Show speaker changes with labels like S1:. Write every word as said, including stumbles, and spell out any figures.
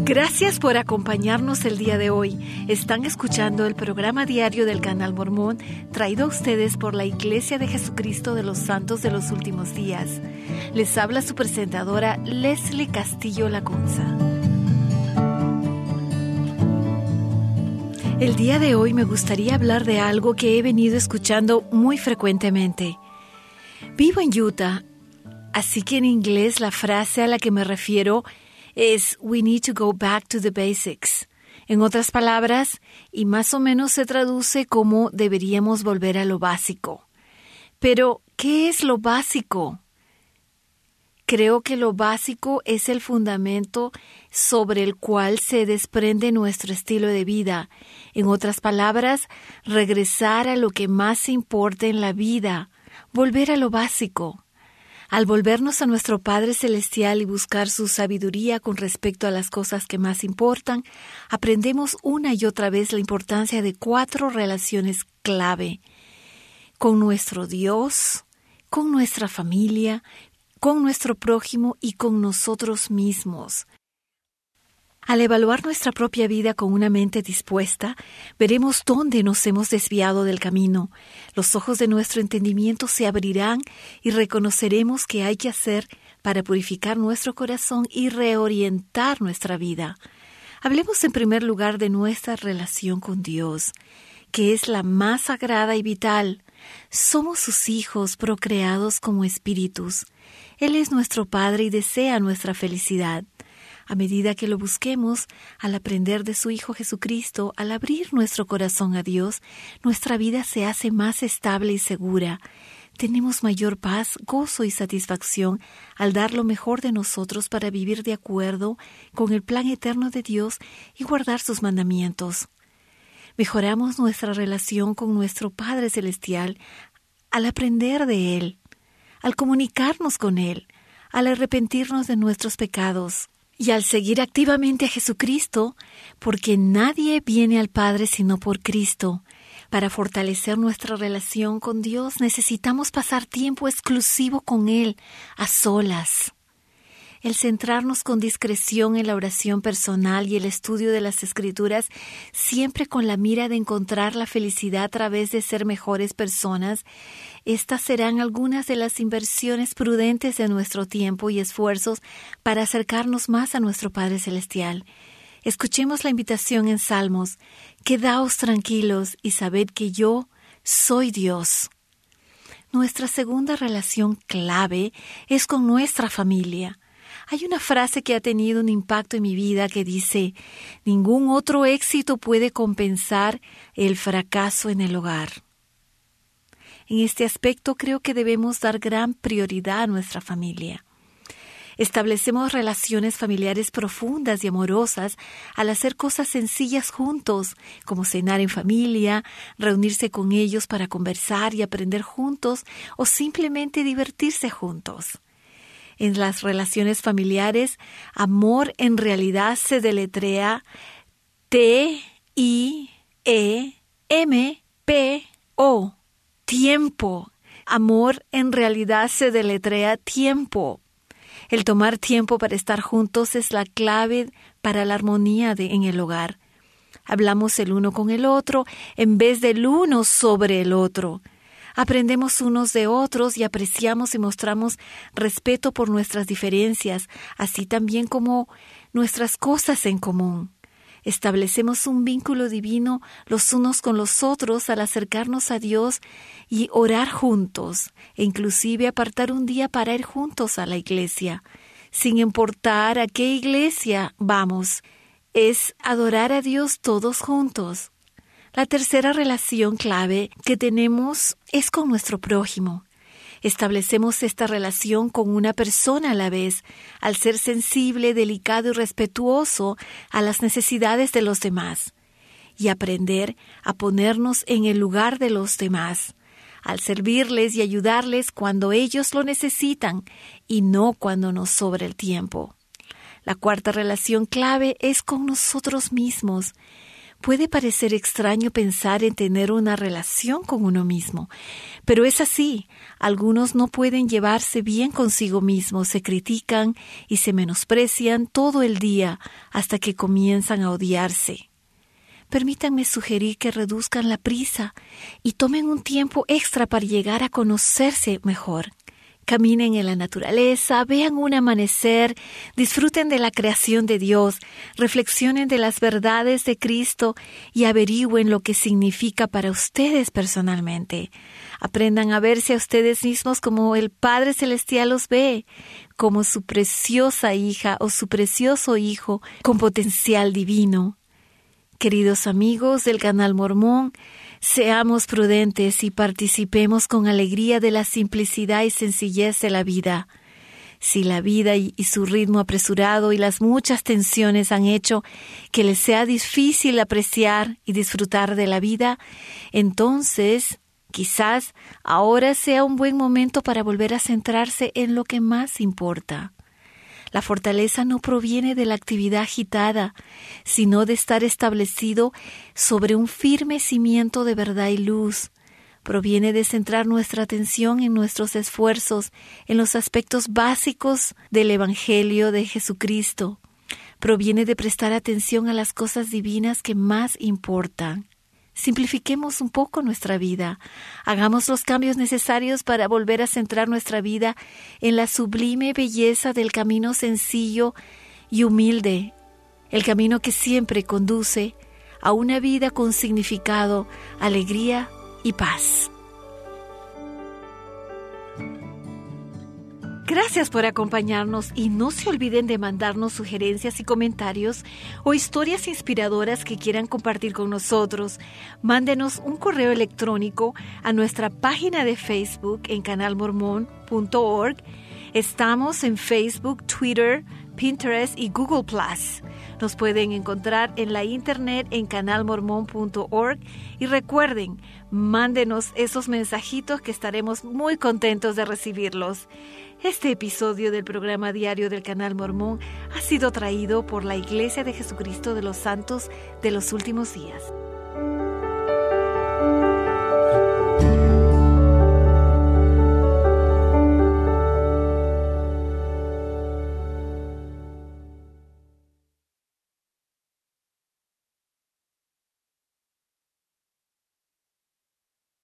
S1: Gracias por acompañarnos el día de hoy. Están escuchando el programa diario del Canal Mormón, traído a ustedes por la Iglesia de Jesucristo de los Santos de los Últimos Días. Les habla su presentadora Leslie Castillo Lacunza. El día de hoy me gustaría hablar de algo que he venido escuchando muy frecuentemente. Vivo en Utah, así que en inglés la frase a la que me refiero es "We need to go back to the basics". En otras palabras, y más o menos se traduce como deberíamos volver a lo básico. Pero, ¿qué es lo básico? Creo que lo básico es el fundamento sobre el cual se desprende nuestro estilo de vida. En otras palabras, regresar a lo que más importa en la vida, volver a lo básico. Al volvernos a nuestro Padre Celestial y buscar su sabiduría con respecto a las cosas que más importan, aprendemos una y otra vez la importancia de cuatro relaciones clave: con nuestro Dios, con nuestra familia, con nuestro prójimo y con nosotros mismos. Al evaluar nuestra propia vida con una mente dispuesta, veremos dónde nos hemos desviado del camino. Los ojos de nuestro entendimiento se abrirán y reconoceremos qué hay que hacer para purificar nuestro corazón y reorientar nuestra vida. Hablemos en primer lugar de nuestra relación con Dios, que es la más sagrada y vital. Somos sus hijos procreados como espíritus. Él es nuestro Padre y desea nuestra felicidad. A medida que lo busquemos, al aprender de su Hijo Jesucristo, al abrir nuestro corazón a Dios, nuestra vida se hace más estable y segura. Tenemos mayor paz, gozo y satisfacción al dar lo mejor de nosotros para vivir de acuerdo con el plan eterno de Dios y guardar sus mandamientos. Mejoramos nuestra relación con nuestro Padre Celestial al aprender de Él, al comunicarnos con Él, al arrepentirnos de nuestros pecados y al seguir activamente a Jesucristo, porque nadie viene al Padre sino por Cristo. Para fortalecer nuestra relación con Dios necesitamos pasar tiempo exclusivo con Él, a solas. El centrarnos con discreción en la oración personal y el estudio de las Escrituras, siempre con la mira de encontrar la felicidad a través de ser mejores personas, estas serán algunas de las inversiones prudentes de nuestro tiempo y esfuerzos para acercarnos más a nuestro Padre Celestial. Escuchemos la invitación en Salmos: "Quedaos tranquilos y sabed que yo soy Dios". Nuestra segunda relación clave es con nuestra familia. Hay una frase que ha tenido un impacto en mi vida que dice: "Ningún otro éxito puede compensar el fracaso en el hogar". En este aspecto creo que debemos dar gran prioridad a nuestra familia. Establecemos relaciones familiares profundas y amorosas al hacer cosas sencillas juntos, como cenar en familia, reunirse con ellos para conversar y aprender juntos, o simplemente divertirse juntos. En las relaciones familiares, amor en realidad se deletrea T I E M P O. Tiempo. Amor en realidad se deletrea tiempo. El tomar tiempo para estar juntos es la clave para la armonía de, en el hogar. Hablamos el uno con el otro en vez del uno sobre el otro. Aprendemos unos de otros y apreciamos y mostramos respeto por nuestras diferencias, así también como nuestras cosas en común. Establecemos un vínculo divino los unos con los otros al acercarnos a Dios y orar juntos, e inclusive apartar un día para ir juntos a la iglesia. Sin importar a qué iglesia vamos, es adorar a Dios todos juntos. La tercera relación clave que tenemos es con nuestro prójimo. Establecemos esta relación con una persona a la vez, al ser sensible, delicado y respetuoso a las necesidades de los demás, y aprender a ponernos en el lugar de los demás, al servirles y ayudarles cuando ellos lo necesitan y no cuando nos sobra el tiempo. La cuarta relación clave es con nosotros mismos. Puede parecer extraño pensar en tener una relación con uno mismo, pero es así. Algunos no pueden llevarse bien consigo mismos, se critican y se menosprecian todo el día hasta que comienzan a odiarse. Permítanme sugerir que reduzcan la prisa y tomen un tiempo extra para llegar a conocerse mejor. Caminen en la naturaleza, vean un amanecer, disfruten de la creación de Dios, reflexionen de las verdades de Cristo y averigüen lo que significa para ustedes personalmente. Aprendan a verse a ustedes mismos como el Padre Celestial los ve, como su preciosa hija o su precioso hijo con potencial divino. Queridos amigos del Canal Mormón, seamos prudentes y participemos con alegría de la simplicidad y sencillez de la vida. Si la vida y, y su ritmo apresurado y las muchas tensiones han hecho que les sea difícil apreciar y disfrutar de la vida, entonces quizás ahora sea un buen momento para volver a centrarse en lo que más importa. La fortaleza no proviene de la actividad agitada, sino de estar establecido sobre un firme cimiento de verdad y luz. Proviene de centrar nuestra atención en nuestros esfuerzos, en los aspectos básicos del Evangelio de Jesucristo. Proviene de prestar atención a las cosas divinas que más importan. Simplifiquemos un poco nuestra vida. Hagamos los cambios necesarios para volver a centrar nuestra vida en la sublime belleza del camino sencillo y humilde, el camino que siempre conduce a una vida con significado, alegría y paz. Gracias por acompañarnos y no se olviden de mandarnos sugerencias y comentarios o historias inspiradoras que quieran compartir con nosotros. Mándenos un correo electrónico a nuestra página de Facebook en canal mormon punto org. Estamos en Facebook, Twitter, Pinterest y Google plus. Nos pueden encontrar en la internet en canal mormon punto org y recuerden, mándenos esos mensajitos que estaremos muy contentos de recibirlos. Este episodio del programa diario del Canal Mormón ha sido traído por la Iglesia de Jesucristo de los Santos de los Últimos Días.